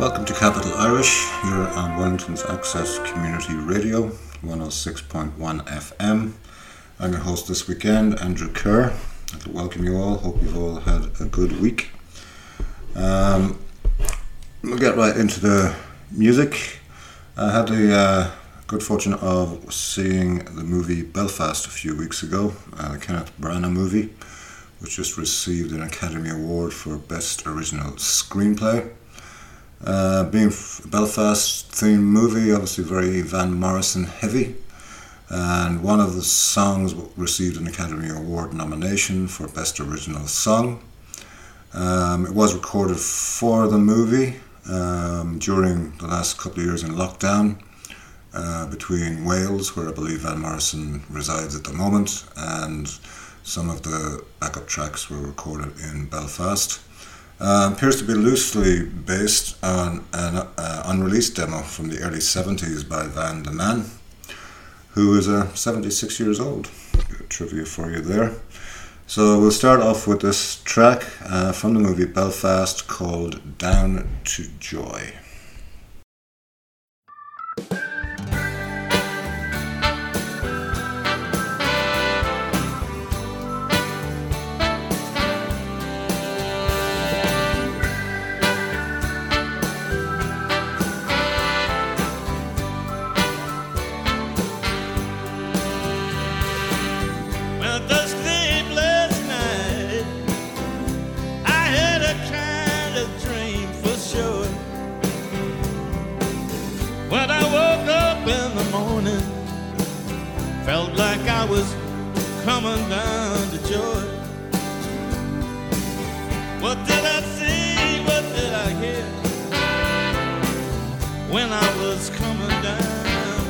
Welcome to Capital Irish here on Wellington's Access Community Radio, 106.1 FM. I'm your host this weekend, Andrew Kerr. I'd like to welcome you all. Hope you've all had a good week. We'll get right into the music. I had the good fortune of seeing the movie Belfast a few weeks ago, the Kenneth Branagh movie, which just received an Academy Award for Best Original Screenplay. Being a Belfast themed movie, obviously very Van Morrison heavy, and one of the songs received an Academy Award nomination for Best Original Song. It was recorded for the movie during the last couple of years in lockdown between Wales, where I believe Van Morrison resides at the moment, and some of the backup tracks were recorded in Belfast. Appears to be loosely based on an unreleased demo from the early 70s by Van de Man, who is 76 years old. Trivia for you there. So we'll start off with this track from the movie Belfast called Down to Joy. Felt like I was coming down to joy. What did I see? What did I hear? When I was coming down,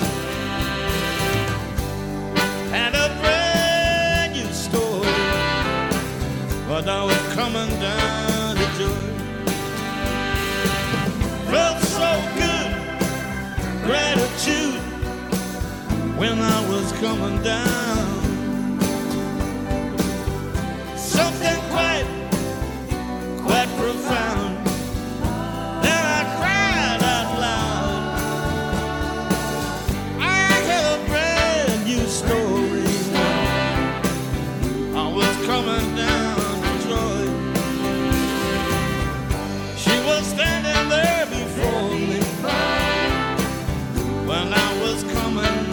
had a brand new story. But I was coming down to joy. Felt so good, gratitude. When I was coming down, something quite profound. Then I cried out loud. I had a brand new story. I was coming down to joy. She was standing there before me when I was coming down.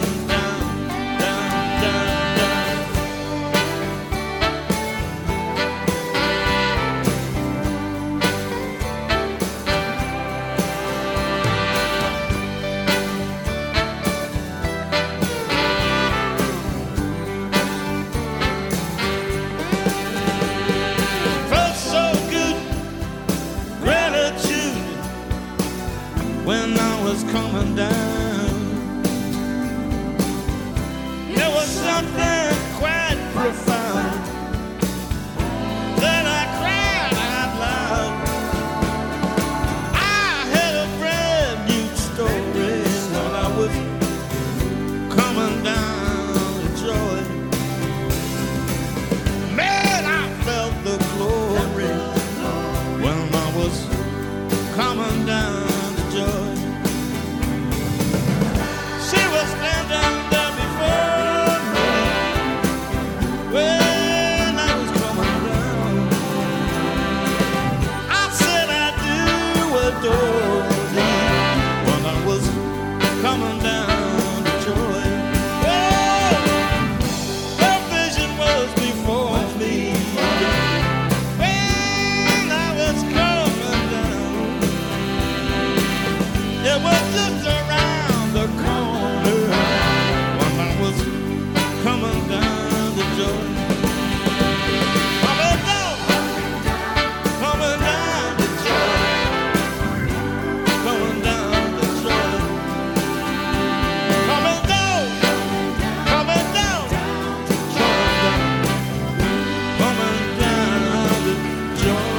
When I was coming down, there was something quite profound. Then I cried out loud. I had a brand new story when I was coming down to joy. Man, I felt the glory when I was coming down. She was standing there before me when I was coming down. I said I do adore thee when I was coming down to joy. Oh, her vision was before me when I was coming down. It was just around the corner when I was coming down to joy. Coming down to joy. Coming down to joy. Coming down to joy. Coming down to joy.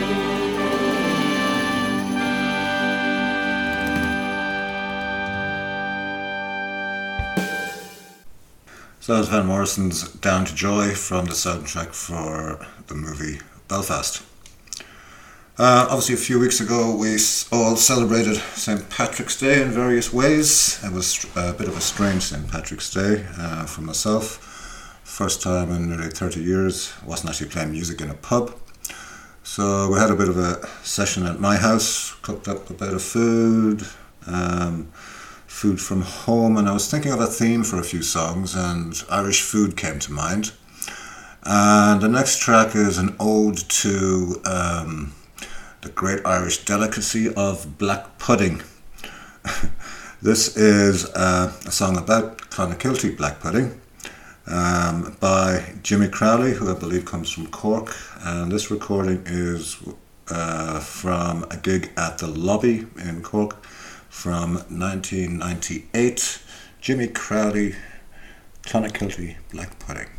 So that was Van Morrison's Down to Joy from the soundtrack for the movie Belfast. Obviously, a few weeks ago, we all celebrated St. Patrick's Day in various ways. It was a bit of a strange St. Patrick's Day for myself. First time in nearly 30 years, wasn't actually playing music in a pub. So we had a bit of a session at my house, cooked up a bit of food, food from home, and I was thinking of a theme for a few songs, and Irish food came to mind. And the next track is an ode to the great Irish delicacy of black pudding. This is a song about Clonakilty black pudding by Jimmy Crowley, who I believe comes from Cork, and this recording is from a gig at the Lobby in Cork from 1998. Jimmy Crowley, Clonakilty black pudding.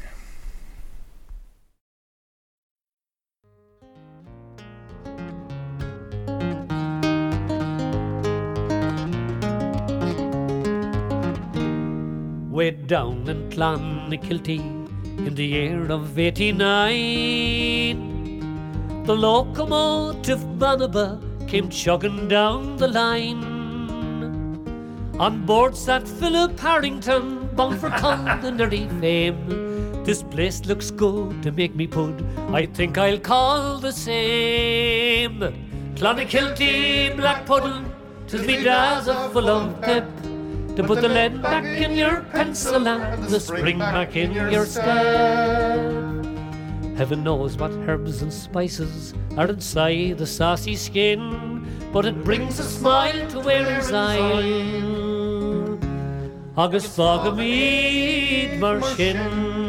Way down in Clonakilty in the year of 89, the locomotive Banaba came chugging down the line. On board sat Philip Harrington, bound for culinary fame. This place looks good to make me pud, I think I'll call the same. Clonakilty black pudding, 'tis me dazzle full of pep, to put the lead back in your pencil and the spring back in your step. Heaven knows what herbs and spices are inside the saucy skin, but it brings a smile to Erin's eye. Agus fog mead mar shin.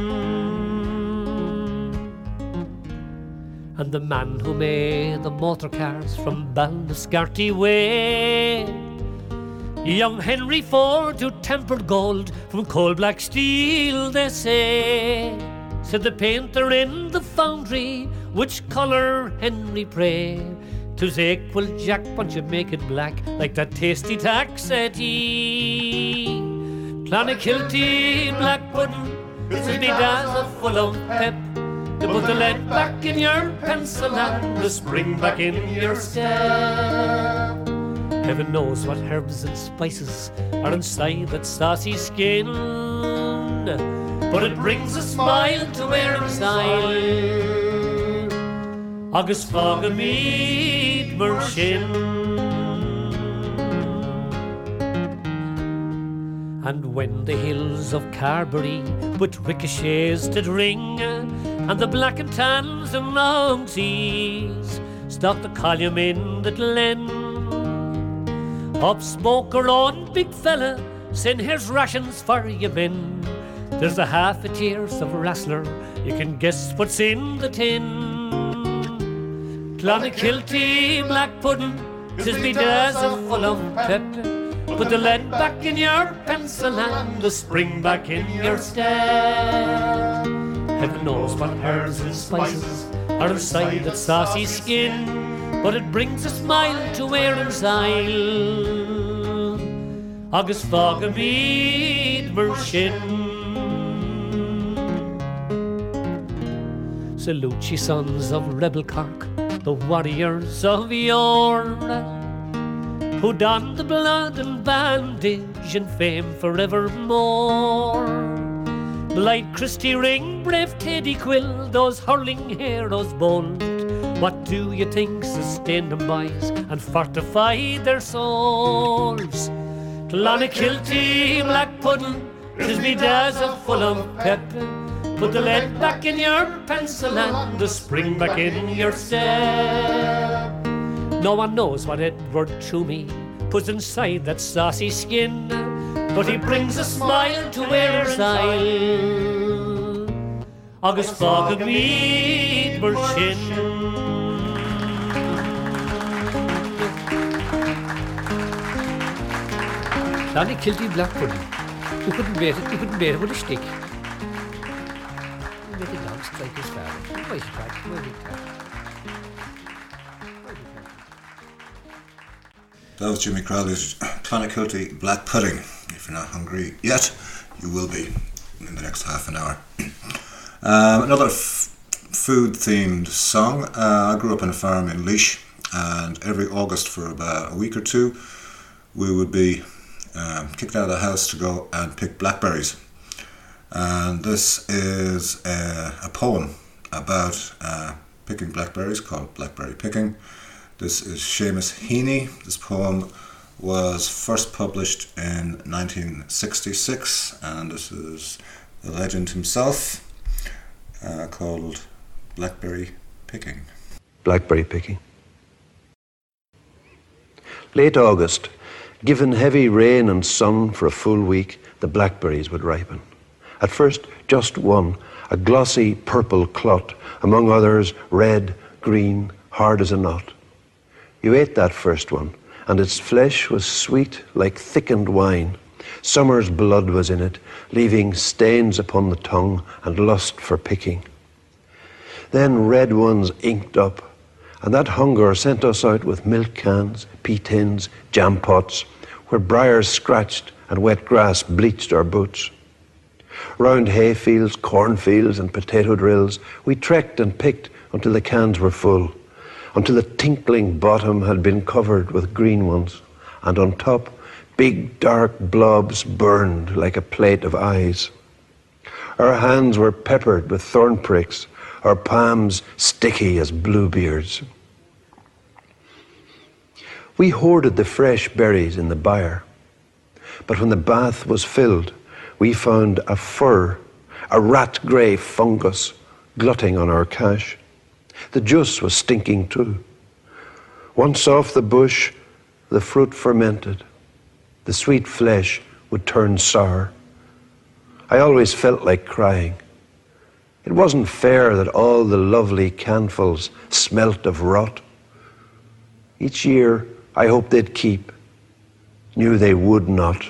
And the man who made the motor cars from Balnascarty way, young Henry Ford, who tempered gold from coal black steel, they say, said the painter in the foundry, which colour Henry pray? 'Twas equal Jack, but you make it black like that tasty tack, said he. Clonakilty black pudding, it's me dazzle full of pep, to put the lead back in your pencil and the spring back in your step. Heaven knows what herbs and spices are inside that saucy skin, but it brings a smile to Erin's eye. Agus fog a mead mar shin. And when the hills of Carberry with ricochets did ring, and the black and tans and long seas stalked the column in the glen, up spoke our own big fella, saying here's rations for you men. There's a half a tears of wrestler, you can guess what's in the tin. Clonakilty black pudding, 'tis me dazzle full of pep, put the lead back in your pencil and the spring back in your step. Heaven knows what herbs and spices are inside that saucy skin, but it brings a smile to Erin's eye. Agus fog a mead mar shin. Salute ye sons of rebel Cork, the warriors of yore, who donned the blood and bandage in fame forevermore. Blind Christy Ring, brave Teddy Quill, those hurling heroes bold, what do you think sustained them boys and fortified their souls? Clonakilty black pudding, 'tis me dazzle full of pep, put the lead back in your pencil and the spring back in your step. No one knows what Edward Toomey puts inside that saucy skin, but he brings a smile to Erin's eye. Agus fog a mead mar shin. Clonakilty black pudding. You couldn't bear it with a stick. You made a long strike as far. Why is that? That was Jimmy Crowley's Clonakilty black pudding. If you're not hungry yet, you will be in the next half an hour. Another food-themed song. I grew up on a farm in Laois, and every August for about a week or two, we would be kicked out of the house to go and pick blackberries. And this is a poem about picking blackberries called Blackberry Picking. This is Seamus Heaney. This poem was first published in 1966, and this is the legend himself, called Blackberry Picking. Blackberry picking. Late August, given heavy rain and sun for a full week, the blackberries would ripen. At first, just one, a glossy purple clot, among others red, green, hard as a knot. You ate that first one, and its flesh was sweet like thickened wine. Summer's blood was in it, leaving stains upon the tongue and lust for picking. Then red ones inked up, and that hunger sent us out with milk cans, pea tins, jam pots, where briars scratched and wet grass bleached our boots. Round hayfields, cornfields and potato drills, we trekked and picked until the cans were full, until the tinkling bottom had been covered with green ones, and on top, big dark blobs burned like a plate of eyes. Our hands were peppered with thorn pricks, our palms sticky as bluebeards. We hoarded the fresh berries in the byre, but when the bath was filled, we found a fur, a rat-grey fungus, glutting on our cash. The juice was stinking too. Once off the bush, the fruit fermented. The sweet flesh would turn sour. I always felt like crying. It wasn't fair that all the lovely canfuls smelt of rot. Each year, I hoped they'd keep, knew they would not.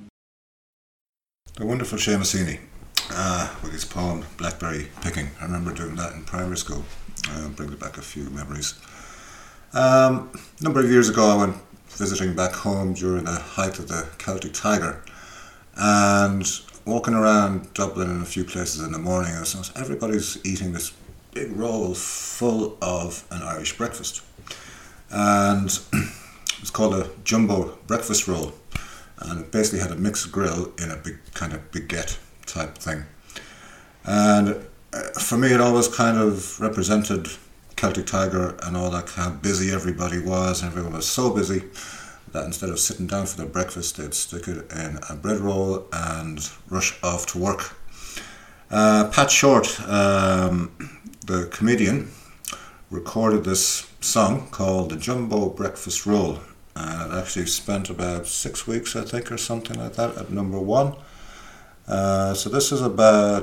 The wonderful Seamus Heaney with his poem Blackberry Picking. I remember doing that in primary school. Brings back a few memories. A number of years ago I went visiting back home during the height of the Celtic Tiger, and walking around Dublin in a few places in the morning, I was everybody's eating this big roll full of an Irish breakfast, and it was called a jumbo breakfast roll, and it basically had a mixed grill in a big kind of baguette type thing. And for me it always kind of represented Celtic Tiger and all that, how busy everybody was, and everyone was so busy that instead of sitting down for their breakfast they'd stick it in a bread roll and rush off to work. Pat Short, the comedian, recorded this song called the Jumbo Breakfast Roll, and it actually spent about 6 weeks, I think, or something like that, at number one. So this is about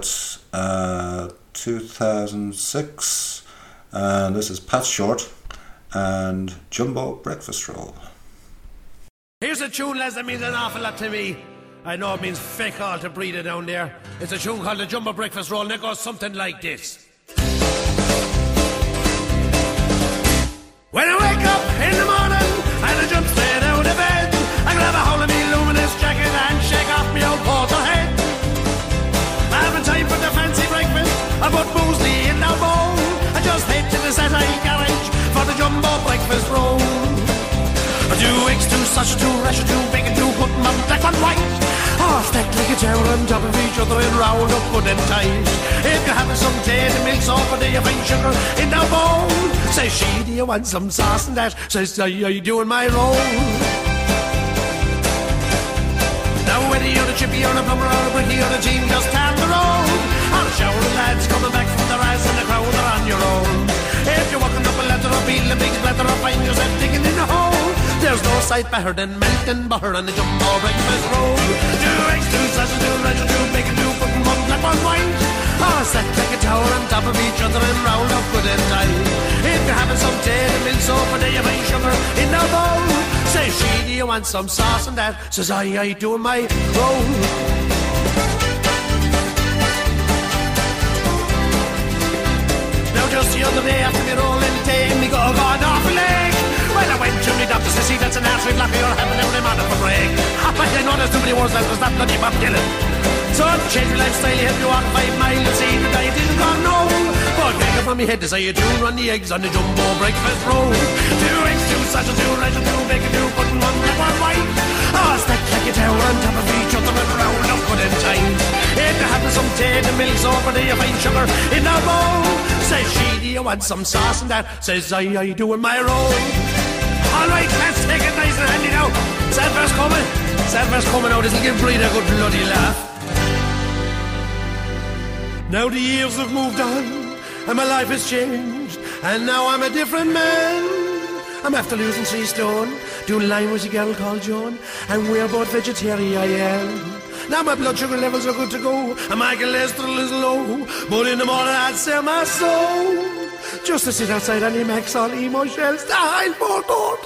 2006, and this is Pat Short and Jumbo Breakfast Roll. Here's a tune, lads, that means an awful lot to me. I know it means feck all to breathe it down there. It's a tune called the Jumbo Breakfast Roll, and it goes something like this. When I wake up in the morning and I jump straight out of bed, I grab a hold of me luminous jacket and shake off me old porter head. I haven't time for the fancy breakfast, I put muesli in the bowl. I just head to the satellite garage for the Jumbo Breakfast Roll. 2 eggs, 2 sausage, 2 rasher, 2 bacon, 2 put them on black and white. Oh, stacked like a tower on top of each other and round up good and tight. If you're having some tea, the milk's off, or do you find sugar in the bowl? Says she, do you want some sauce and that? Says, are you doing my roll? Now whether you're a chippy or a plumber or a brickie or a team, just turn the road. On a shower of lads coming back from the rise and the crowd are on your own. If you're walking up a ladder or peeling a big splatter or find yourself digging in a hole, there's no sight better than melting butter on the Jumbo Breakfast Roll. 2 eggs, 2 sausages, 2 rasher, 2 bacon, 2 fucking one black one white. Oh, stacked like a tower on top of each other and round up good and tight. If you're having some tea, the milk's off, or do you find sugar in the bowl? Says she, do you want some sauce and that? Says I doing my roll. Just the other day after me rolling tea, me got off a leg. Well, I went to me doctor to see that's an artery block, you're having every man of a break. But I know there's too many words left, cause that bloody Bob Dylan. So to change your lifestyle, you have to walk 5 miles and see the diet isn't gone, no. But Oh, cake up on me head to say you do run the eggs on the jumbo breakfast roll. 2 eggs, 2 sausages, 2 rice, 2 bacon, 2 pudding, 1 black, 1 white. Oh, stacked like a tower on top of each other and round up good in time. If you have some tea, the milk's over there, you find sugar in the bowl. Says she, do you want some sauce and that? Says I doing my roll. All right, let's take it nice and handy now. Sadver's coming. Sadver's coming out. This'll give Breed a good bloody laugh. Now the years have moved on, and my life has changed, and now I'm a different man. I'm after losing 3 stone, doing line with a girl called Joan, and we're both vegetarian, I am. Now my blood sugar levels are good to go, and my cholesterol is low, but in the morning I'd sell my soul just to sit outside on the Maxall emo shells to hide more gold.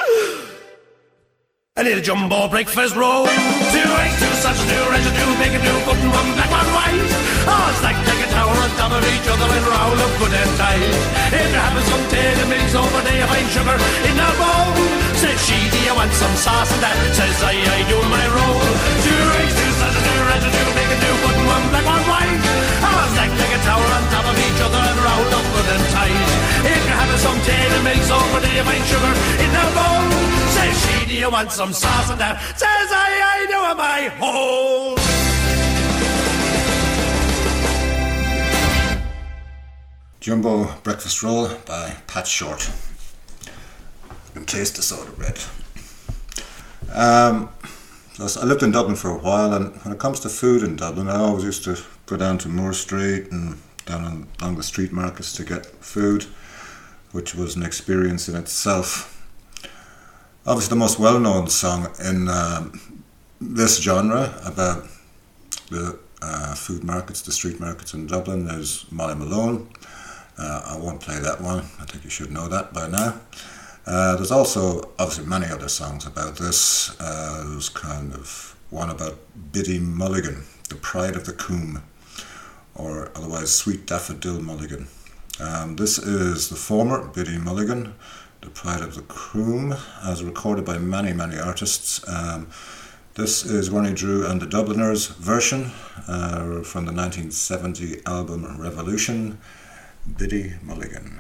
I need a jumbo breakfast roll. 2 eggs, 2 sausages, 2 rice, 2 bacon, 2 pudding, 1 black, 1 white. Oh, stacked like a tower on top of each other and roll up good and tight. If you have some tea, the milk's over there, you find sugar in a bowl. Says she, do you want some sauce and that? Says I do my roll. 2 eggs, 2 sausages, 2 rice, 2 bacon, 2 pudding, 1 black, 1 white. Oh, stacked like a tower on top of each other and roll up good and tight. If you have some tea, the milk's over there, you find sugar in a bowl. Says she, do you want some sauce and that? Says I do my hole. Jumbo Breakfast Roll by Pat Short. You can taste the soda bread. I lived in Dublin for a while, and when it comes to food in Dublin, I always used to go down to Moore Street and down along the street markets to get food, which was an experience in itself. Obviously the most well-known song in this genre about the food markets, the street markets in Dublin, is Molly Malone. I won't play that one, I think you should know that by now. There's also obviously many other songs about this. There's kind of one about Biddy Mulligan, the pride of the Coombe, or otherwise Sweet Daffodil Mulligan. This is the former Biddy Mulligan, the pride of the Coombe, as recorded by many artists. This is Ronnie Drew and the Dubliners version from the 1970 album Revolution, Biddy Mulligan.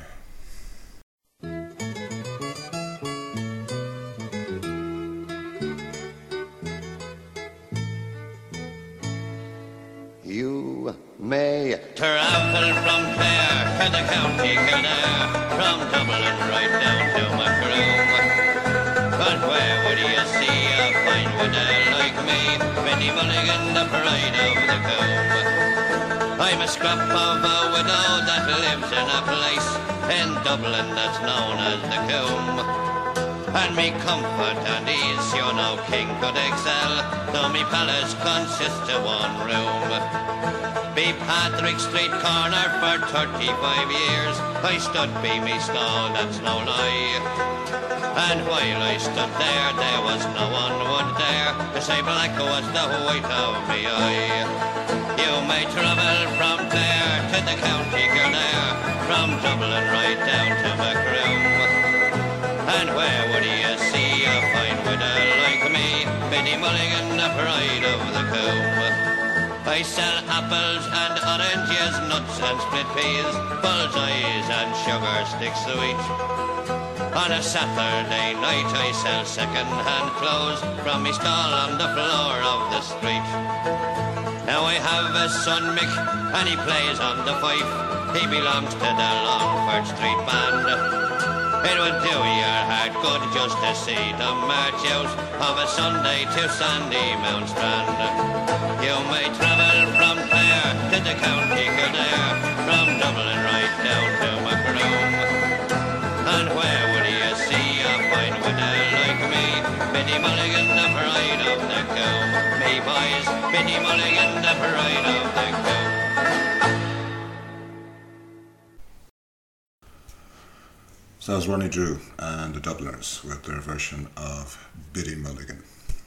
You may travel from Clare to the county Kildare, from Dublin right down to Macroom. But where would you see a fine widow like me, Biddy Mulligan, the pride of the Coombe? I'm a scrap of a widow that lives in a place in Dublin that's known as the Coombe. And me comfort and ease, you know, king could excel, though me palace consists of 1 room. Be Patrick Street corner for 35 years, I stood by me stall, that's no lie. And while I stood there, there was no one would dare to say black was the white of me eye. You may travel from Clare to the county Kildare, from Dublin right down to Macroom. And where would you see a fine widow like me, Biddy Mulligan, the pride of the Coombe? I sell apples and oranges, nuts and split peas, bullseyes and sugar sticks sweet. On a Saturday night I sell second-hand clothes from me stall on the floor of the street. Now I have a son Mick, and he plays on the fife. He belongs to the Longford Street Band. It would do your heart good just to see the march out of a Sunday to Sandymount Strand. You may travel from Clare to the county Kildare, from Dublin right down to Macroom. And where would you see a fine widow like me, Biddy Mulligan, the pride of the Coombe? Me boys, Biddy Mulligan, the pride of the Coombe. So that was Ronnie Drew and the Dubliners with their version of Biddy Mulligan.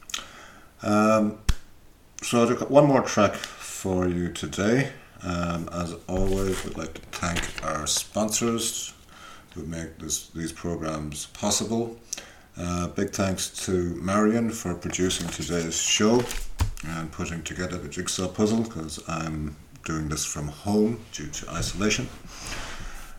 So I've got one more track for you today. As always, we'd like to thank our sponsors who make these programs possible. Big thanks to Marion for producing today's show and putting together the jigsaw puzzle, because I'm doing this from home due to isolation.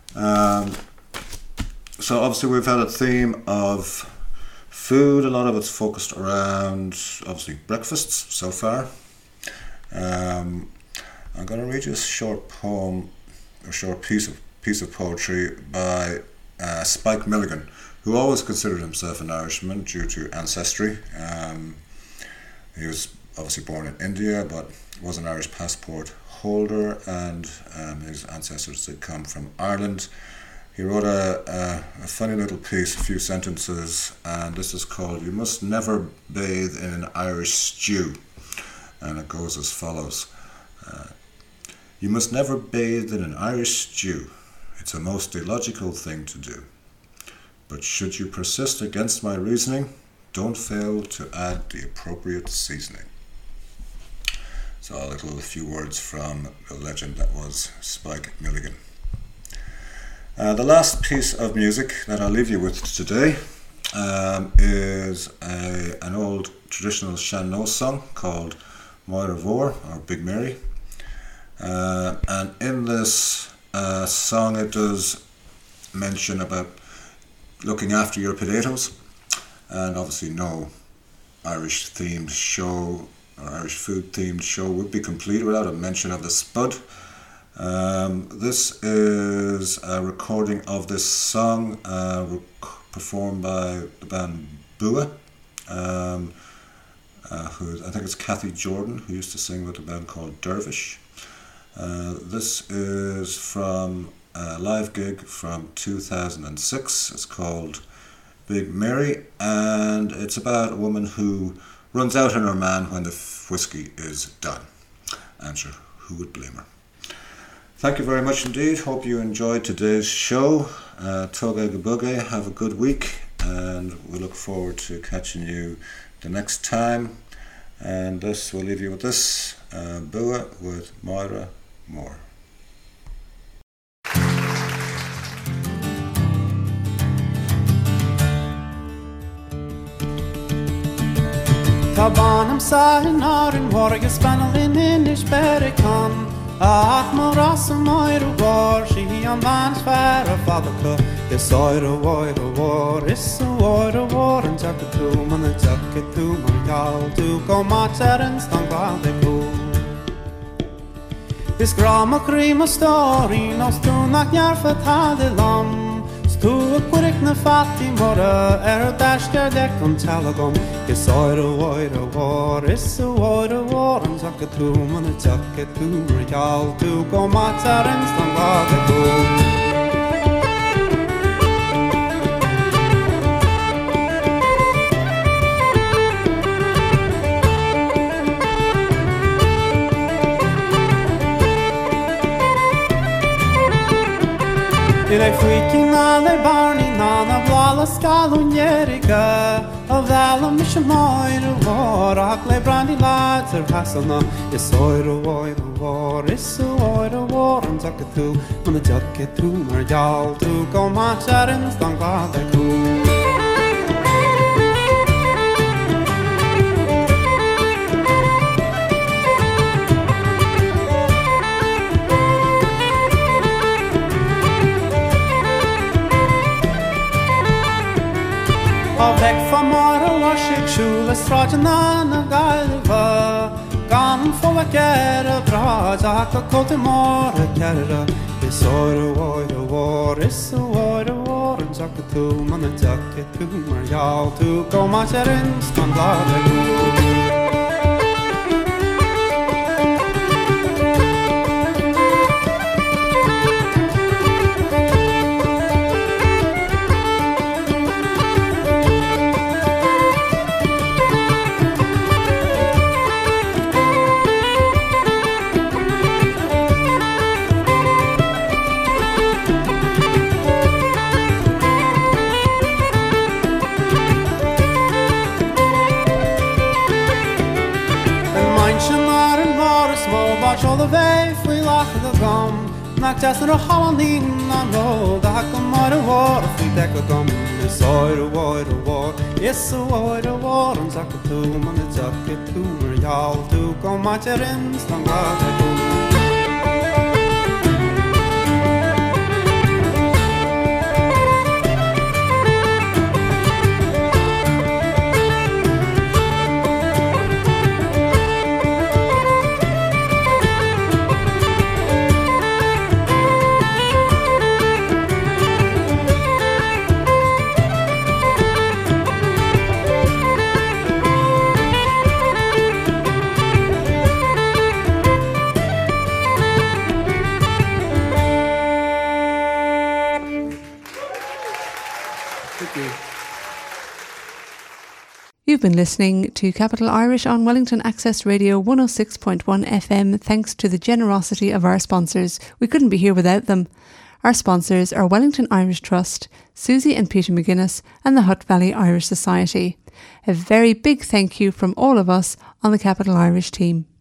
So obviously we've had a theme of food. A lot of it's focused around obviously breakfasts so far. I'm going to read you a short poem, a short piece of poetry by Spike Milligan, who always considered himself an Irishman due to ancestry. He was obviously born in India, but was an Irish passport holder, and his ancestors did come from Ireland. He wrote a funny little piece, a few sentences, and this is called "You Must Never Bathe in an Irish Stew," and it goes as follows. You must never bathe in an Irish stew. It's a most illogical thing to do. But should you persist against my reasoning, don't fail to add the appropriate seasoning. So a few words from the legend that was Spike Milligan. The last piece of music that I'll leave you with today is an old traditional Shannon song called Moira Vor, or Big Mary. And in this song it does mention about looking after your potatoes, and obviously no Irish themed show or Irish food themed show would be complete without a mention of the spud. This is a recording of this song performed by the band Bua, who I think it's Kathy Jordan, who used to sing with a band called Dervish. This is from a live gig from 2006. It's called Big Mary, and it's about a woman who runs out on her man when the whiskey is done. And sure, who would blame her? Thank you very much indeed. Hope you enjoyed today's show. Tógé go bugé. Have a good week, and we look forward to catching you the next time. And this, we'll leave you with this, Bua with Moira Moore. Tá banam sarin árin wargus spanal in Inish Bericon. Ach mar ras Moira war, she an ban's fair a fadaka. Is Oira war, is Oira war, and tuck it to man, and tuck it to man, gal to go matter and stand by the pool. Is grama cream a story, no stunak jarfet had lam. Stu a quick na fatti mora, dashker deck on talagom. Is Oira war, is Oira war, and tuck it to man, and tuck it to man, gal to go matter and stand by the pool. Dile freaking on the barney, nana blala scalunierica. Of Alam Mishamoira war, Akle brandy lads are Hasselna. Is Oira war, is Oira war, and tuck it to, when the tuck it to, Marjal to go match at and stand by the cool. Weg van morgen was ik schule straatje aan een galva. Gan volle keren braad, ik kote morgen keren. Is Oira war, is Oira war, en zak het toe, man en zak het toe, maar jou toe, kom maar erin, stand laat ik Just a Halloween on road, I come out of war, if we take a gum. It's Oira war, it's Oira war, and Zaka to man, it's Zaka to me, y'all to go match it in, stand by the You've been listening to Capital Irish on Wellington Access Radio 106.1 FM thanks to the generosity of our sponsors. We couldn't be here without them. Our sponsors are Wellington Irish Trust, Susie and Peter McGuinness and the Hutt Valley Irish Society. A very big thank you from all of us on the Capital Irish team.